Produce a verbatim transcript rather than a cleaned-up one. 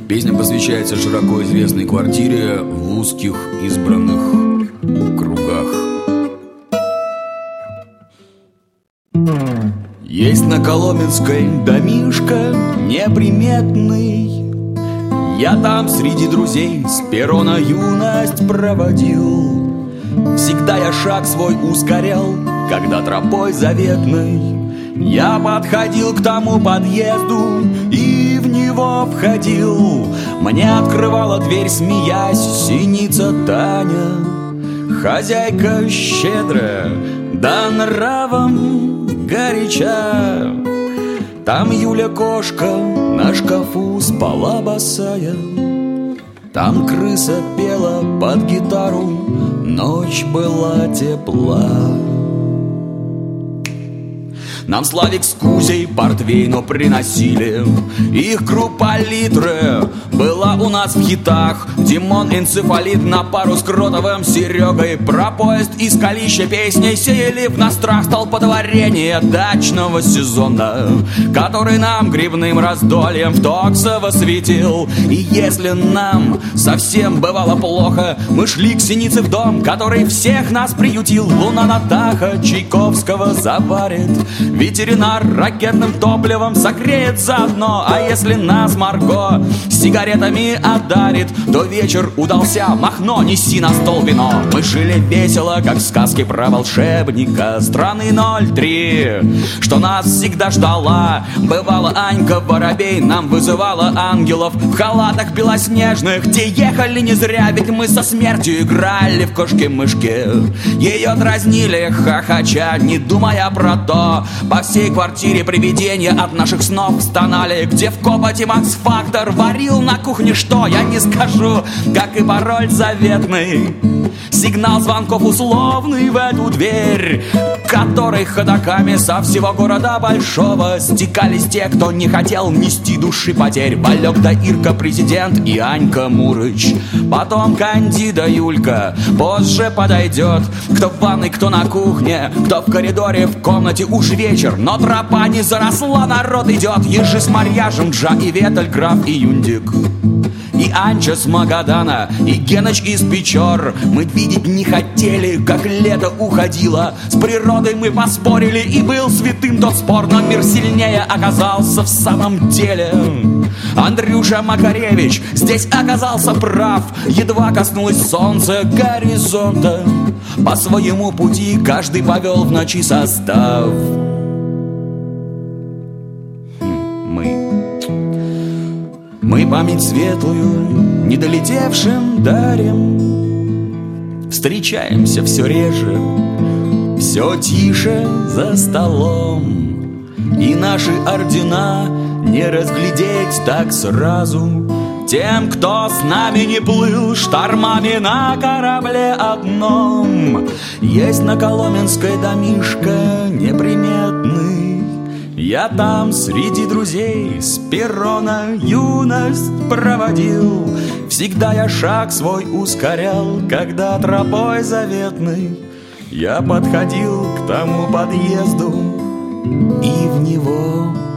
Песня посвящается широко известной квартире в узких избранных кругах. Есть на Коломенской домишко неприметный. Я там среди друзей с перрона юность проводил. Всегда я шаг свой ускорял, когда тропой заветной я подходил к тому подъезду и в него входил. Мне открывала дверь, смеясь, синица Таня, хозяйка щедрая, да нравом горяча. Там Юля кошка на шкафу спала босая, там крыса пела под гитару, ночь была тепла. Нам Славик с Кузей портвейну приносили, их группа литры была у нас в хитах. Димон энцефалит на пару с Кротовым Серегой. Про поезд из Калища песней сеяли в нас страх столпотворения дачного сезона, который нам грибным раздольем в Токсово светил. И если нам совсем бывало плохо, мы шли к Синице в дом, который всех нас приютил. Луна Натаха Чайковского заварит, ветеринар ракетным топливом согреет заодно. А если нас Марго сигаретами одарит, то вечер удался, Махно, неси на стол вино. Мы жили весело, как в сказке про волшебника страны ноль три, что нас всегда ждала. Бывала Анька Воробей, нам вызывала ангелов в халатах белоснежных, те ехали не зря, ведь мы со смертью играли в кошки-мышки. Ее дразнили хохоча, не думая про то. По всей квартире привидения от наших снов стонали. Где в копоте Макс-фактор варил на кухне что, я не скажу, как и пароль заветный. Сигнал звонков условный в эту дверь, которой ходоками со всего города большого стекались те, кто не хотел нести души потерь. Валек да Ирка президент и Анька Мурыч, потом Кандида Юлька, позже подойдет. Кто в ванной, кто на кухне, кто в коридоре, в комнате. Уж вечер, но тропа не заросла, народ идет. Ежи с марьяжем, Джа и Ветель, Граф и Юндик, и Анча с Магадана, и Геныч из Печор. Мы видеть не хотели, как лето уходило. С природой мы поспорили, и был святым тот спор. Но мир сильнее оказался в самом деле. Андрюша Макаревич здесь оказался прав. Едва коснулось солнца горизонта, по своему пути каждый повел в ночи состав. Мы память светлую не долетевшим дарим, встречаемся все реже, все тише за столом, и наши ордена не разглядеть так сразу тем, кто с нами не плыл штормами на корабле одном. Есть на Коломенской домишко неприметный. Я там среди друзей с перрона юность проводил. Всегда я шаг свой ускорял, когда тропой заветной я подходил к тому подъезду и в него